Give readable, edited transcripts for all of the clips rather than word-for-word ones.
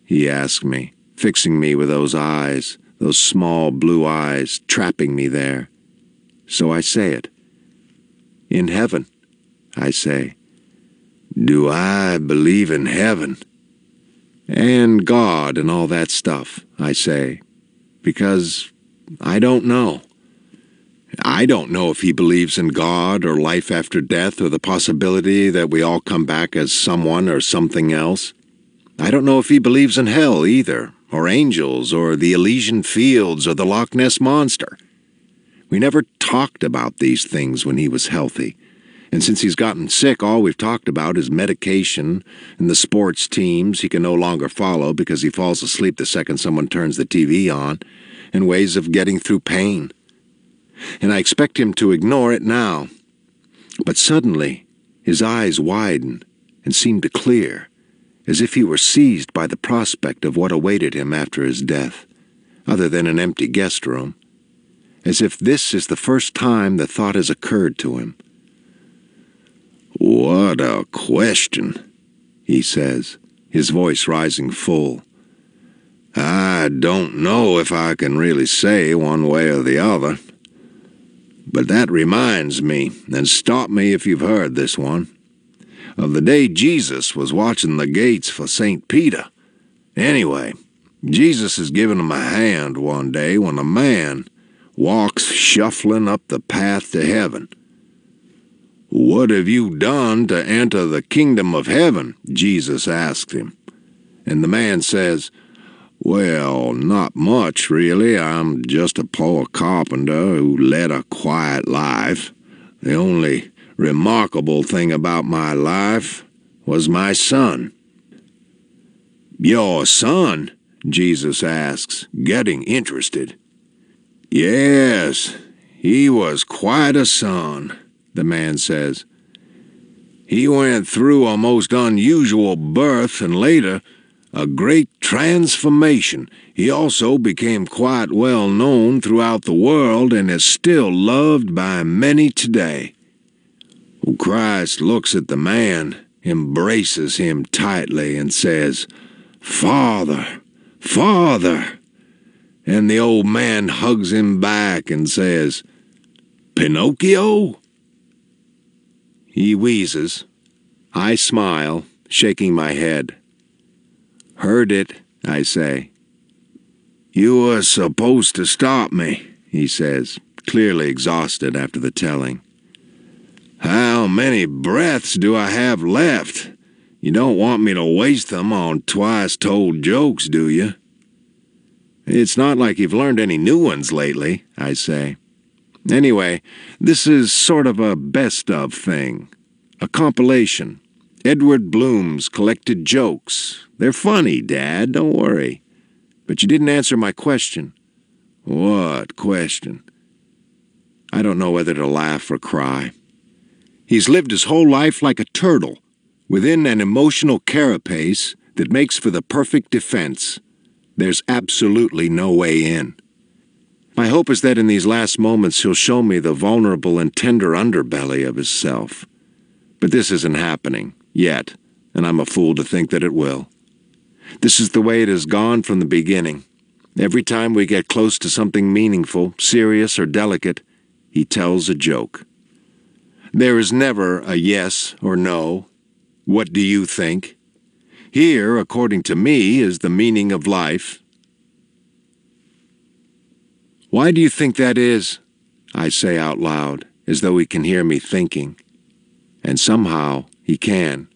he asked me, fixing me with those eyes, those small blue eyes, trapping me there. So I say it. In heaven, I say. Do I believe in heaven? And God and all that stuff, I say, because I don't know. I don't know if he believes in God or life after death or the possibility that we all come back as someone or something else. I don't know if he believes in hell either, or angels, or the Elysian Fields, or the Loch Ness Monster. We never talked about these things when he was healthy. And since he's gotten sick, all we've talked about is medication and the sports teams he can no longer follow because he falls asleep the second someone turns the TV on, and ways of getting through pain. And I expect him to ignore it now. But suddenly, his eyes widen and seem to clear, as if he were seized by the prospect of what awaited him after his death, other than an empty guest room, as if this is the first time the thought has occurred to him. "What a question," he says, his voice rising full. "I don't know if I can really say one way or the other. But that reminds me, and stop me if you've heard this one, of the day Jesus was watching the gates for St. Peter. Anyway, Jesus is giving him a hand one day when a man walks shuffling up the path to heaven. 'What have you done to enter the kingdom of heaven?' Jesus asked him. And the man says, 'Well, not much, really. I'm just a poor carpenter who led a quiet life. The only remarkable thing about my life was my son.' 'Your son?' Jesus asks, getting interested. 'Yes, he was quite a son,' the man says. 'He went through a most unusual birth and later a great transformation. He also became quite well known throughout the world and is still loved by many today.' Christ looks at the man, embraces him tightly, and says, 'Father, Father!' And the old man hugs him back and says, 'Pinocchio?' He wheezes. I smile, shaking my head. 'Heard it,' I say. 'You were supposed to stop me,' he says, clearly exhausted after the telling. 'How many breaths do I have left? You don't want me to waste them on twice-told jokes, do you?' 'It's not like you've learned any new ones lately,' I say. 'Anyway, this is sort of a best-of thing. A compilation. Edward Bloom's collected jokes. They're funny, Dad, don't worry. But you didn't answer my question.' 'What question?' I don't know whether to laugh or cry. He's lived his whole life like a turtle, within an emotional carapace that makes for the perfect defense. There's absolutely no way in. My hope is that in these last moments he'll show me the vulnerable and tender underbelly of his self. But this isn't happening, yet, and I'm a fool to think that it will. This is the way it has gone from the beginning. Every time we get close to something meaningful, serious, or delicate, he tells a joke. There is never a yes or no. What do you think? Here, according to me, is the meaning of life. Why do you think that is? I say out loud, as though he can hear me thinking. And somehow he can.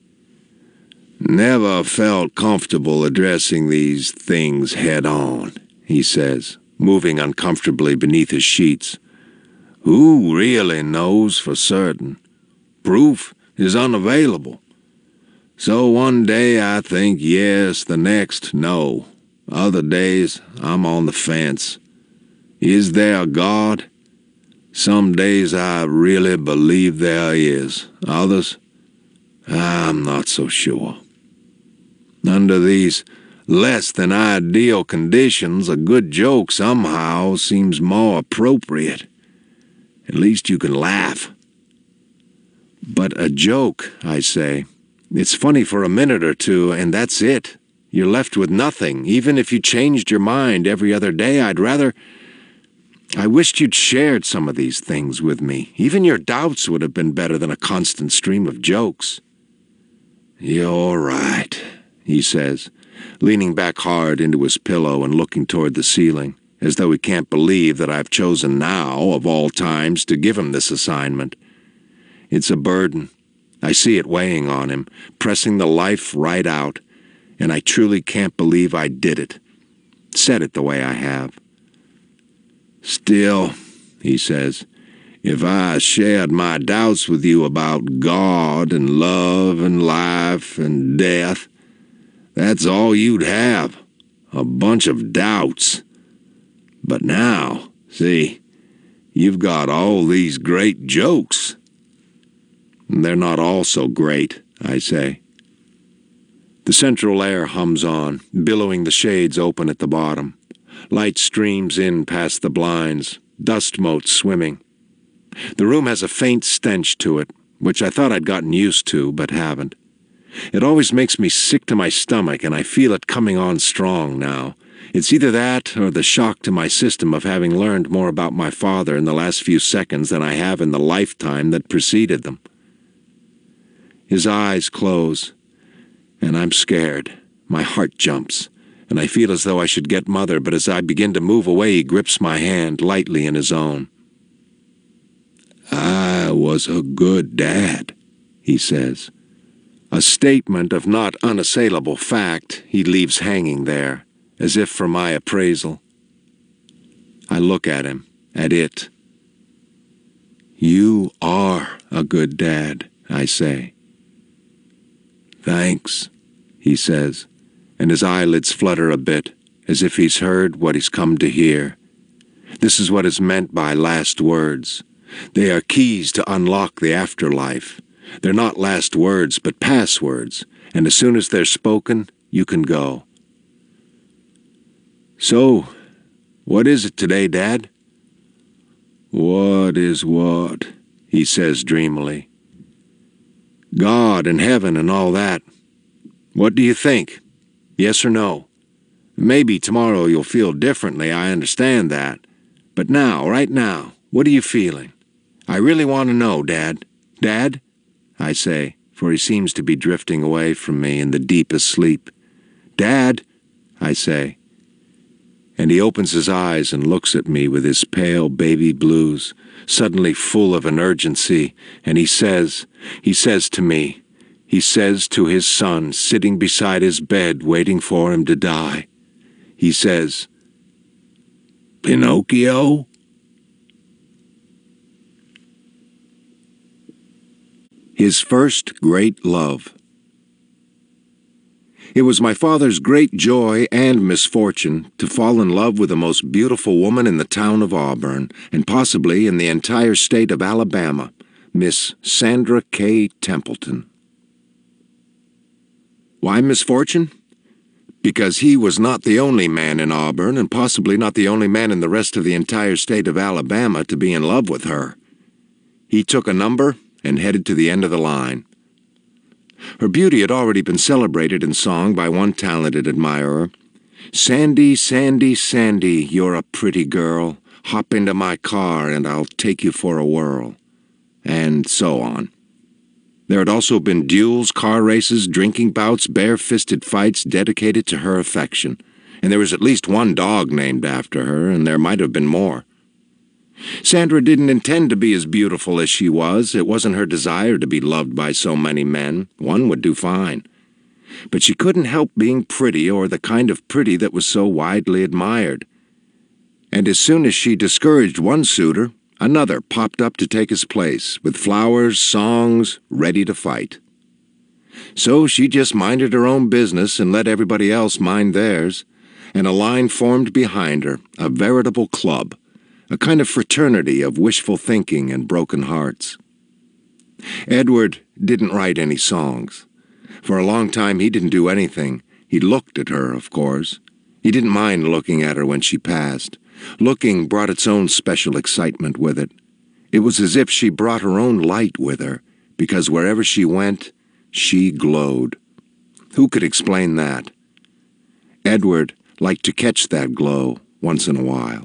Never felt comfortable addressing these things head on, he says, moving uncomfortably beneath his sheets. Who really knows for certain? Proof is unavailable. So one day I think yes, the next no. Other days I'm on the fence. Is there a God? Some days I really believe there is. Others, I'm not so sure. Under these less than ideal conditions, a good joke somehow seems more appropriate. At least you can laugh. But a joke, I say. It's funny for a minute or two, and that's it. You're left with nothing. Even if you changed your mind every other day, I wished you'd shared some of these things with me. Even your doubts would have been better than a constant stream of jokes." "You're right," he says, leaning back hard into his pillow and looking toward the ceiling, as though he can't believe that I've chosen now, of all times, to give him this assignment. It's a burden. I see it weighing on him, pressing the life right out, and I truly can't believe I did it. Said it the way I have. "Still," he says, "if I shared my doubts with you about God and love and life and death, that's all you'd have, a bunch of doubts. But now, see, you've got all these great jokes." "They're not all so great," I say. The central air hums on, billowing the shades open at the bottom. Light streams in past the blinds, dust motes swimming. The room has a faint stench to it, which I thought I'd gotten used to, but haven't. It always makes me sick to my stomach, and I feel it coming on strong now. It's either that or the shock to my system of having learned more about my father in the last few seconds than I have in the lifetime that preceded them. His eyes close, and I'm scared. My heart jumps, and I feel as though I should get Mother, but as I begin to move away, he grips my hand lightly in his own. "I was a good dad," he says. A statement of not unassailable fact he leaves hanging there, as if for my appraisal. I look at him, at it. "You are a good dad," I say. "Thanks," he says, and his eyelids flutter a bit, as if he's heard what he's come to hear. This is what is meant by last words. They are keys to unlock the afterlife. They're not last words, but passwords, and as soon as they're spoken, you can go. "So, what is it today, Dad?" "What is what?" he says dreamily. "God and heaven and all that. What do you think? Yes or no? Maybe tomorrow you'll feel differently, I understand that. But now, right now, what are you feeling? I really want to know, Dad. Dad?" I say, for he seems to be drifting away from me in the deepest sleep. "Dad?" I say. And he opens his eyes and looks at me with his pale baby blues, suddenly full of an urgency, and he says to me, he says to his son sitting beside his bed waiting for him to die, he says, "Pinocchio?" His first great love. It was my father's great joy and misfortune to fall in love with the most beautiful woman in the town of Auburn, and possibly in the entire state of Alabama, Miss Sandra K. Templeton. Why misfortune? Because he was not the only man in Auburn, and possibly not the only man in the rest of the entire state of Alabama to be in love with her. He took a number and headed to the end of the line. Her beauty had already been celebrated in song by one talented admirer. "Sandy, Sandy, Sandy, you're a pretty girl. Hop into my car and I'll take you for a whirl." And so on. There had also been duels, car races, drinking bouts, bare-fisted fights dedicated to her affection. And there was at least one dog named after her, and there might have been more. Sandra didn't intend to be as beautiful as she was. It wasn't her desire to be loved by so many men. One would do fine. But she couldn't help being pretty, or the kind of pretty that was so widely admired. And as soon as she discouraged one suitor, another popped up to take his place, with flowers, songs, ready to fight. So she just minded her own business and let everybody else mind theirs, and a line formed behind her, a veritable club, a kind of fraternity of wishful thinking and broken hearts. Edward didn't write any songs. For a long time he didn't do anything. He looked at her, of course. He didn't mind looking at her when she passed. Looking brought its own special excitement with it. It was as if she brought her own light with her, because wherever she went, she glowed. Who could explain that? Edward liked to catch that glow once in a while.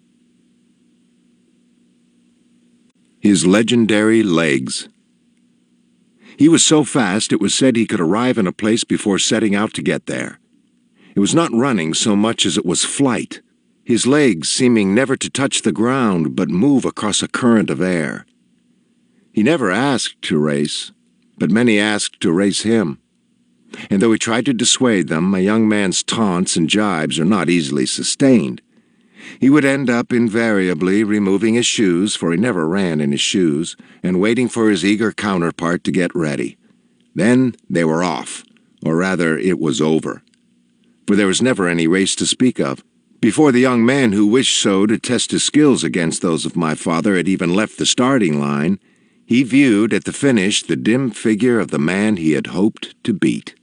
His legendary legs. He was so fast it was said he could arrive in a place before setting out to get there. It was not running so much as it was flight, his legs seeming never to touch the ground but move across a current of air. He never asked to race, but many asked to race him. And though he tried to dissuade them, a young man's taunts and jibes are not easily sustained. He would end up invariably removing his shoes, for he never ran in his shoes, and waiting for his eager counterpart to get ready. Then they were off, or rather it was over. For there was never any race to speak of. Before the young man who wished so to test his skills against those of my father had even left the starting line, he viewed at the finish the dim figure of the man he had hoped to beat.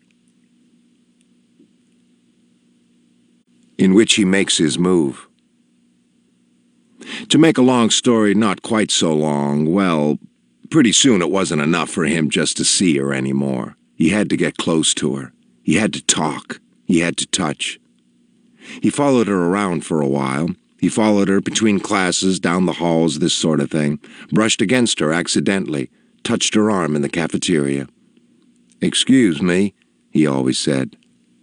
In which he makes his move. To make a long story not quite so long, well, pretty soon it wasn't enough for him just to see her anymore. He had to get close to her. He had to talk. He had to touch. He followed her around for a while. He followed her between classes, down the halls, this sort of thing, brushed against her accidentally, touched her arm in the cafeteria. "Excuse me," he always said.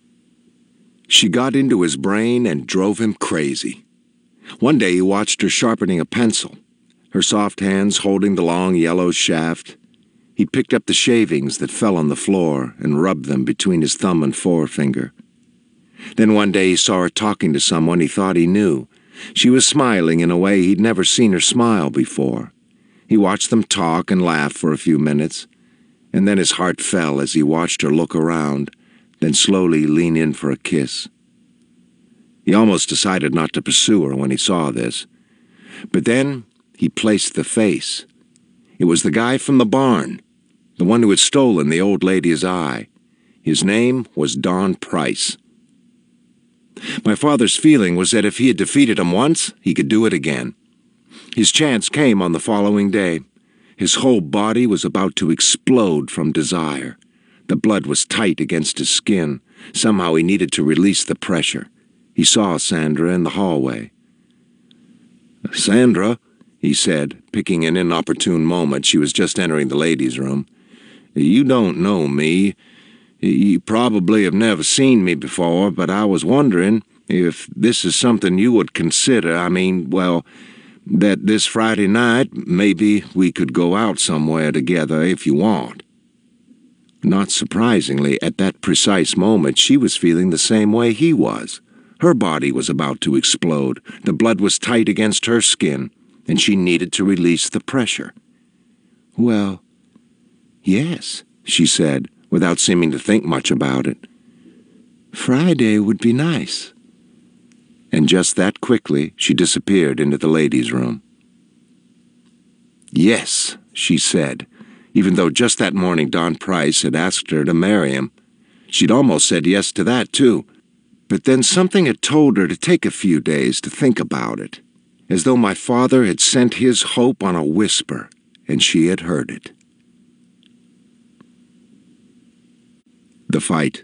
She got into his brain and drove him crazy. One day he watched her sharpening a pencil, her soft hands holding the long yellow shaft. He picked up the shavings that fell on the floor and rubbed them between his thumb and forefinger. Then one day he saw her talking to someone he thought he knew. She was smiling in a way he'd never seen her smile before. He watched them talk and laugh for a few minutes, and then his heart fell as he watched her look around, then slowly lean in for a kiss. He almost decided not to pursue her when he saw this. But then he placed the face. It was the guy from the barn, the one who had stolen the old lady's eye. His name was Don Price. My father's feeling was that if he had defeated him once, he could do it again. His chance came on the following day. His whole body was about to explode from desire. The blood was tight against his skin. Somehow he needed to release the pressure. He saw Sandra in the hallway. "Sandra," he said, picking an inopportune moment. She was just entering the ladies' room. "You don't know me. You probably have never seen me before, but I was wondering if this is something you would consider. That this Friday night, maybe we could go out somewhere together if you want." Not surprisingly, at that precise moment, she was feeling the same way he was. Her body was about to explode. The blood was tight against her skin, and she needed to release the pressure. "Well, yes," she said, without seeming to think much about it. "Friday would be nice." And just that quickly, she disappeared into the ladies' room. "Yes," she said, even though just that morning Don Price had asked her to marry him. She'd almost said yes to that, too. But then something had told her to take a few days to think about it, as though my father had sent his hope on a whisper, and she had heard it. The fight.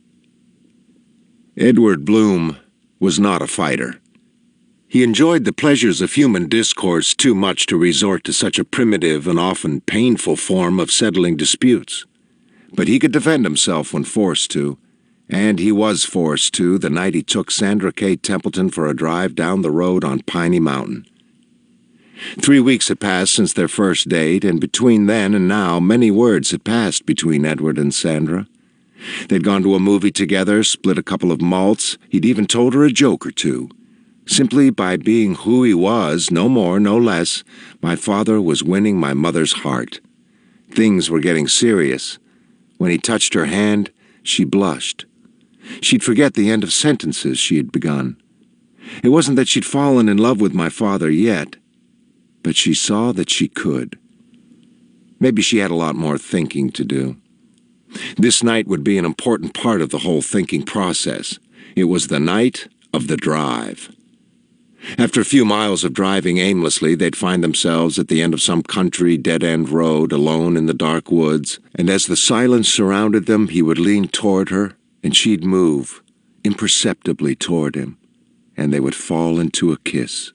Edward Bloom was not a fighter. He enjoyed the pleasures of human discourse too much to resort to such a primitive and often painful form of settling disputes. But he could defend himself when forced to, and he was forced to the night he took Sandra K. Templeton for a drive down the road on Piney Mountain. 3 weeks had passed since their first date, and between then and now many words had passed between Edward and Sandra. They'd gone to a movie together, split a couple of malts. He'd even told her a joke or two. Simply by being who he was, no more, no less, my father was winning my mother's heart. Things were getting serious. When he touched her hand, she blushed. She'd forget the end of sentences she had begun. It wasn't that she'd fallen in love with my father yet, but she saw that she could. Maybe she had a lot more thinking to do. This night would be an important part of the whole thinking process. It was the night of the drive. After a few miles of driving aimlessly, they'd find themselves at the end of some country dead-end road, alone in the dark woods, and as the silence surrounded them, he would lean toward her, and she'd move, imperceptibly toward him, and they would fall into a kiss.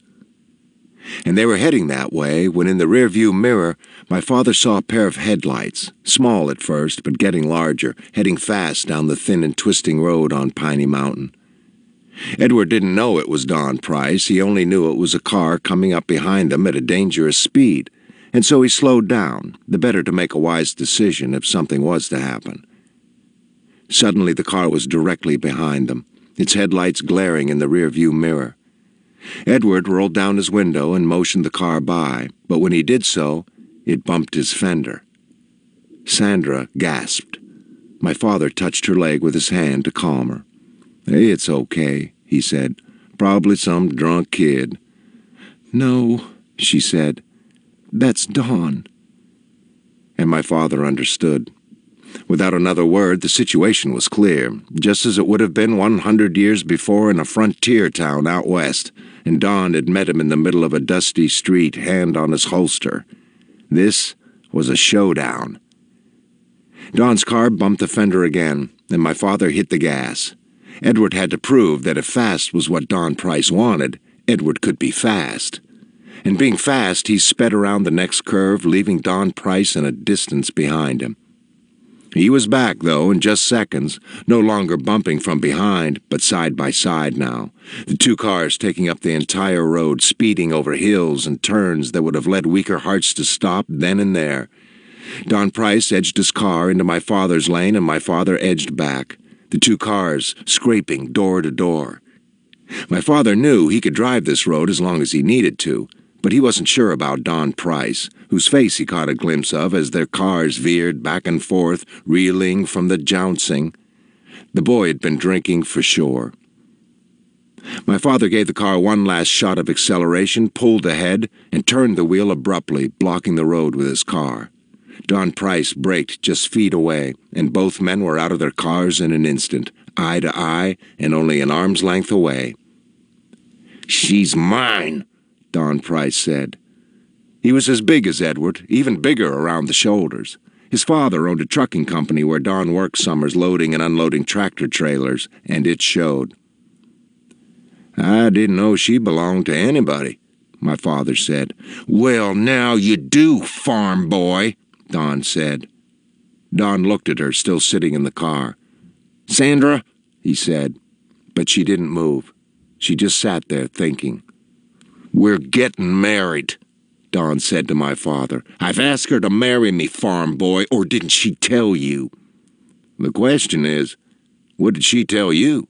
And they were heading that way when in the rearview mirror my father saw a pair of headlights, small at first but getting larger, heading fast down the thin and twisting road on Piney Mountain. Edward didn't know it was Don Price. He only knew it was a car coming up behind them at a dangerous speed, and so he slowed down, the better to make a wise decision if something was to happen. Suddenly the car was directly behind them, its headlights glaring in the rearview mirror. Edward rolled down his window and motioned the car by, but when he did so, it bumped his fender. Sandra gasped. My father touched her leg with his hand to calm her. "Hey, it's okay," he said. "Probably some drunk kid." "No," she said. "That's Don." And my father understood. Without another word, the situation was clear, just as it would have been 100 years before in a frontier town out west, and Don had met him in the middle of a dusty street, hand on his holster. This was a showdown. Don's car bumped the fender again, and my father hit the gas. Edward had to prove that if fast was what Don Price wanted, Edward could be fast. And being fast, he sped around the next curve, leaving Don Price in a distance behind him. He was back, though, in just seconds, no longer bumping from behind, but side by side now, the two cars taking up the entire road, speeding over hills and turns that would have led weaker hearts to stop then and there. Don Price edged his car into my father's lane, and my father edged back, the two cars scraping door to door. My father knew he could drive this road as long as he needed to, but he wasn't sure about Don Price, whose face he caught a glimpse of as their cars veered back and forth, reeling from the jouncing. The boy had been drinking for sure. My father gave the car one last shot of acceleration, pulled ahead, and turned the wheel abruptly, blocking the road with his car. Don Price braked just feet away, and both men were out of their cars in an instant, eye to eye and only an arm's length away. "She's mine," Don Price said. He was as big as Edward, even bigger around the shoulders. His father owned a trucking company where Don worked summers loading and unloading tractor trailers, and it showed. "I didn't know she belonged to anybody," my father said. "Well, now you do, farm boy," Don said. Don looked at her, still sitting in the car. "Sandra," he said, but she didn't move. She just sat there thinking. "We're getting married," Don said to my father. "I've asked her to marry me, farm boy, or didn't she tell you?" "The question is, what did she tell you?"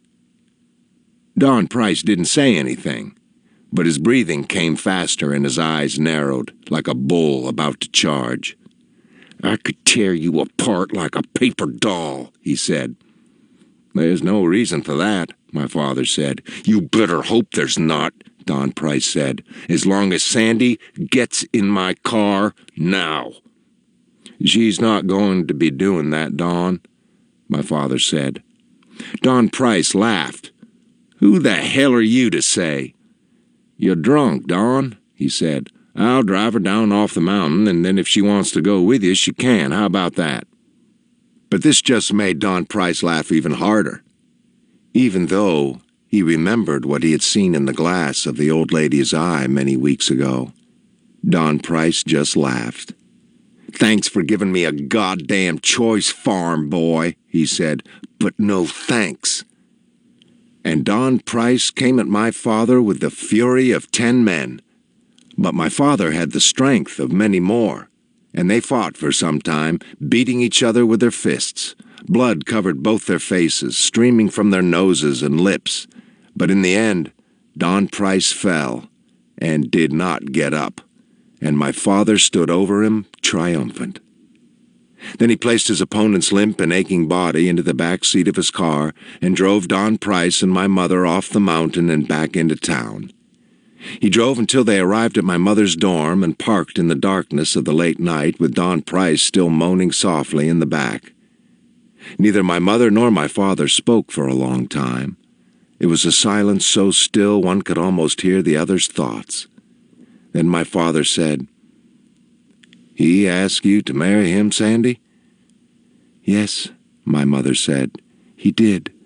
Don Price didn't say anything, but his breathing came faster and his eyes narrowed, like a bull about to charge. "I could tear you apart like a paper doll," he said. "There's no reason for that," my father said. "You better hope there's not," Don Price said, "as long as Sandy gets in my car now." "She's not going to be doing that, Don," my father said. Don Price laughed. "Who the hell are you to say?" "You're drunk, Don," he said. "I'll drive her down off the mountain, and then if she wants to go with you, she can. How about that?" But this just made Don Price laugh even harder, even though he remembered what he had seen in the glass of the old lady's eye many weeks ago. Don Price just laughed. "Thanks for giving me a goddamn choice, farm boy," he said, "but no thanks." And Don Price came at my father with the fury of 10 men. But my father had the strength of many more, and they fought for some time, beating each other with their fists. Blood covered both their faces, streaming from their noses and lips. But in the end, Don Price fell and did not get up, and my father stood over him triumphant. Then he placed his opponent's limp and aching body into the back seat of his car and drove Don Price and my mother off the mountain and back into town. He drove until they arrived at my mother's dorm and parked in the darkness of the late night with Don Price still moaning softly in the back. Neither my mother nor my father spoke for a long time. It was a silence so still one could almost hear the other's thoughts. Then my father said, "He asked you to marry him, Sandy?" "Yes," my mother said, "he did."